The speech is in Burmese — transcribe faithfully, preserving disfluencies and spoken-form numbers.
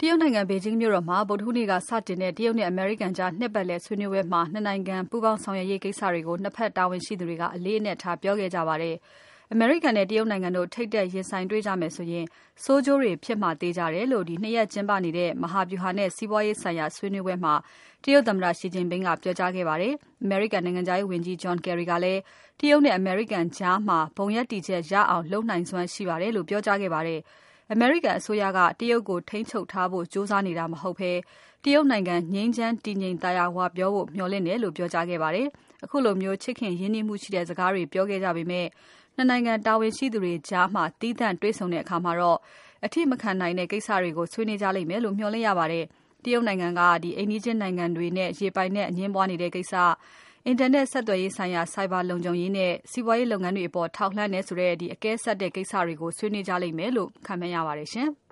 တရုတ်နိုင်ငံဘေဂျင်းမြို့တော်မှာဗုဒ္ဓဟူးနေ့ကစတင်တဲ့တရုတ်နဲ့အမေရိကန်ကြားနှစ်ပတ်လည်ဆွေးနွေးပွဲမှာနှစ်နိုင်ငံပူးပေါင်းဆောင်ရွက်ရေးကိစ္စတွေကိုနှစ်ဖက်တာဝန်ရှိသူတွေကအလေးအနက်ထားပြောခဲ့ကြပါတယ်။အမေရိကန်နဲ့တရုတ်နိုင်ငံတို့ထိပ်တက်ရင်ဆိုင်တွေ့ကြမယ်ဆိုရင်ဆိုးကျိုးတွေဖြစ်မှာသေးကြတယ်လို့ဒီနှစ်ရက်ကျင်းပနေတဲ့မဟာဗျူဟာနဲ့စီးပွားရေးဆိုင်ရာဆွေးနွေးပွဲမှာတရုတ်သမ္မတ Xi Jinping ကပြောကြားခဲ့ပါတယ်။အမေရိကန်နိုင်ငံခြားရေးဝန်ကြီး John Kerry ကလည်းတရုတ်နဲ့အမေရိကန်ကြားမှာဘုံရပ်တည်ချက်ရအောင်လုပ်နိုင်စွမ်းရှိပါတယ်လို့ပြောကြားခဲ့ပါတယ်။အမေရိကန်အစိုးရကတရုတ်ကိုထိန်းချုပ်ထားဖို့ကြိုးစားနေတာမဟုတ်ဘဲတရုတ်နိုင်ငံငြိမ်းချမ်းတည်ငြိမ်သာယာဝပြောဖို့မျှော်လင့်တယ်လို့ပြောကြားခဲ့ပါတယ်။အခုလိုမျိုးချစ်ခင်ရင်းနှီးမှုရှိတဲ့စကားတွေပြောခဲ့ကြပေမဲ့နှစ်နိုင်ငံတာဝန်ရှိသူတွေကြားမှာတီးသန့်တွေ့ဆုံတဲ့အခါမှာတော့အထိမခံနိုင်တဲ့ကိစ္စတွေကိုဆွေးနွေးကြလိမ့်မယ်လို့မျှော်လင့်ရပါတယ်။တရုတ်နိုင်ငံကဒီအိမ်နီးချင်းနိုင်ငံတွေနဲ့ရေပိုင်နဲ့အငင်းပွားနေတဲ့ကိစ္စအင်တာနက်ဆက်သွယ်ရေးဆိုင်ရာ Cyber လုံခြုံရေးနဲ့စီးပွားရေးလုပ်ငန်းတွေအပေါ်ထောက်လှမ်းတဲ့ဆိုတဲ့ဒီအကဲဆက်တဲ့ကိစ္စတွေကိုဆွေးနွေးကြလိမ့်မယ်လို့ခန့်မှန်းရပါတယ်ရှင်။